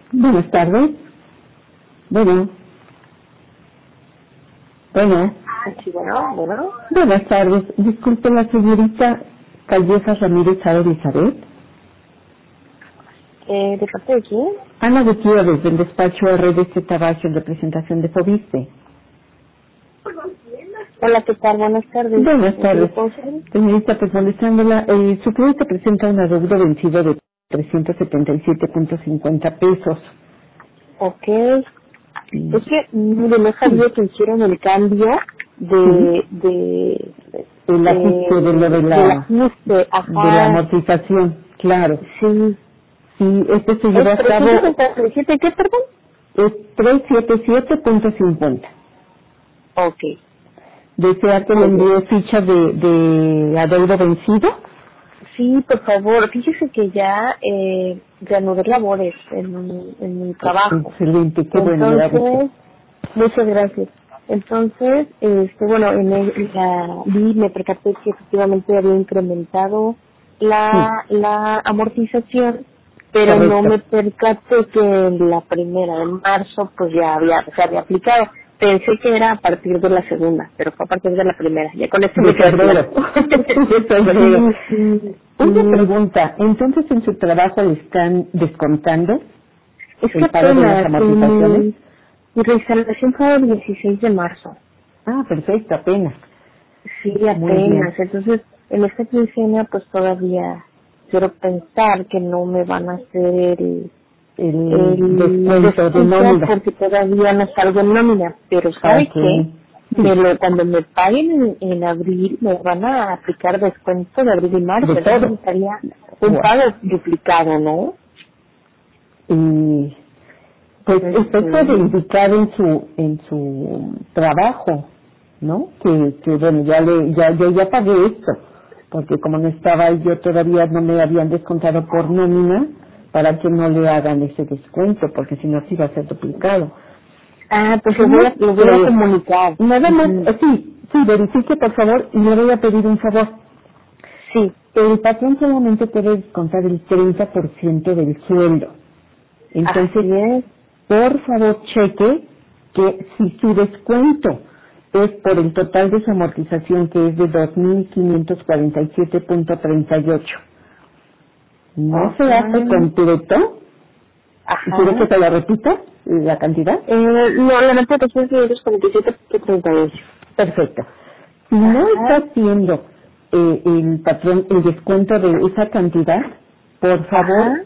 Buenas tardes. Bueno. Sí, bueno. Buenas tardes. Disculpe, la señorita Callejas Ramírez Sara Elizabeth. ¿De parte de quién? Ana Gutiérrez, del despacho RDC Tabacho en representación de Fobiste. Hola, ¿qué tal? Buenas tardes. Buenas tardes. ¿Puedo servir? Señorita, pues molestándola, su crédito presenta un adeudo vencido de 377.50 pesos. Ok. Es que, mire, no sabía que hicieron el cambio de El ajuste de lo del ajuste, de la amortización, claro. Sí. Sí, este se llevó ¿Es a cabo, 377 qué, perdón? es 377.50. Ok. ¿Desea que le envíe ficha de adeudo vencido? Sí, por favor, fíjese que ya reanudé labores en mi trabajo. Excelente, qué bueno, me da gusto. Entonces, muchas gracias. Entonces, bueno, me percaté que efectivamente había incrementado la amortización, pero Correcto. no me percaté que en la primera de marzo pues ya se había aplicado. Pensé que era a partir de la segunda, pero fue a partir de la primera. Ya con esto De me quedé febrero. De febrero. Sí. Una pregunta, entonces en su trabajo le están descontando Es que el pago de las apenas, amortizaciones? mi reinstalación fue el 16 de marzo. Ah, perfecto, apenas. Sí, Muy bien. apenas. Entonces, en esta quincena, pues todavía quiero pensar que no me van a hacer El descuento de nómina. porque todavía no salgo en nómina. Pero ¿sabe Ok. qué? Cuando me paguen en abril, me van a aplicar descuento de abril y marzo. De Entonces todo. estaría un Wow. pago duplicado, ¿no? Y pues usted puede indicar en su trabajo, ¿no? Que bueno, yo ya pagué esto, porque como no estaba ahí, yo todavía no me habían descontado por nómina para que no le hagan ese descuento, porque si no sí va a ser duplicado. Ah, pues lo voy a comunicar. Nada más, sí, verifique por favor y le voy a pedir un favor. Sí. El patrón solamente puede descontar el 30% del sueldo. Entonces, por favor, cheque que si su descuento es por el total de su amortización, que es de 2.547.38, no se hace completo. ¿Quiere que te lo repita, la cantidad? No, la nota de 247.38. Perfecto. Si no está haciendo el patrón el descuento de esa cantidad, por favor,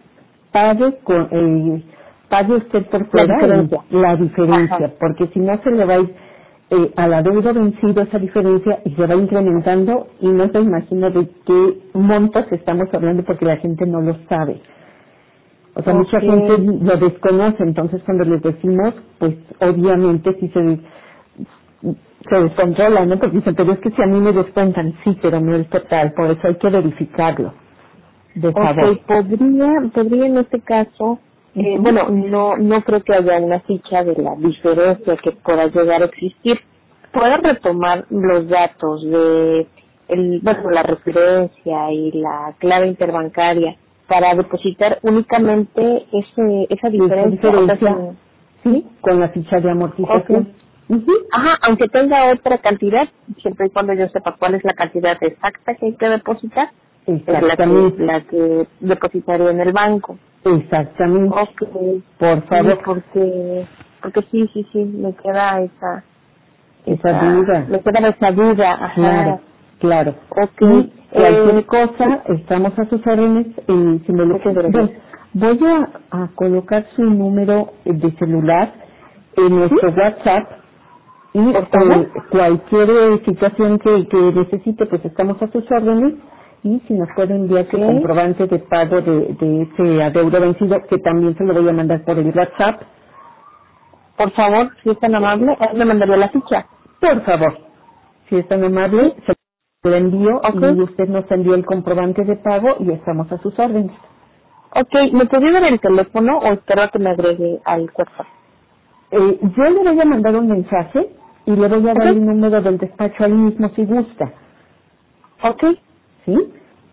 pague usted por fuera la diferencia, porque si no se le va a ir a la deuda vencido esa diferencia y se va incrementando y no se imagina de qué montos estamos hablando porque la gente no lo sabe. O sea, mucha gente lo desconoce, entonces cuando les decimos, pues obviamente sí se descontrola, ¿no? Porque dicen, pero es que si a mí me descuentan, sí, pero no el total, por eso hay que verificarlo, de favor. Podría en este caso, bueno, no creo que haya una ficha de la diferencia que pueda llegar a existir. Puedo retomar los datos de la referencia y la clave interbancaria para depositar únicamente esa diferencia. Sí, con la ficha de amortización. Ajá, aunque tenga otra cantidad, siempre y cuando yo sepa cuál es la cantidad exacta que hay que depositar, es la que depositaré en el banco. Exactamente. Por favor. Sí, porque sí, me queda esa duda. Me queda esa duda, ajá. Claro. Cualquier cosa, estamos a sus órdenes. Si me lo voy a colocar su número de celular en nuestro WhatsApp y cualquier situación que necesite, pues estamos a sus órdenes. Y si nos puede enviar su comprobante de pago de ese adeudo vencido, que también se lo voy a mandar por el WhatsApp. Por favor, si es tan amable, me mandaría la ficha. Por favor, si es tan amable, se lo envío y usted nos envía el comprobante de pago y estamos a sus órdenes. ¿Me podría dar el teléfono o espero que me agregue al WhatsApp? Yo le voy a mandar un mensaje y le voy a dar el número del despacho ahí mismo si gusta. ¿Sí?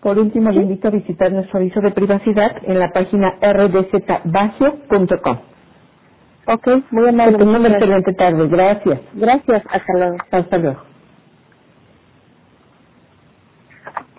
Por último, le invito a visitar nuestro aviso de privacidad en la página rdzbagio.com. Ok, muy amable. Que tenga una excelente tarde. Gracias. Gracias, hasta luego. Hasta luego.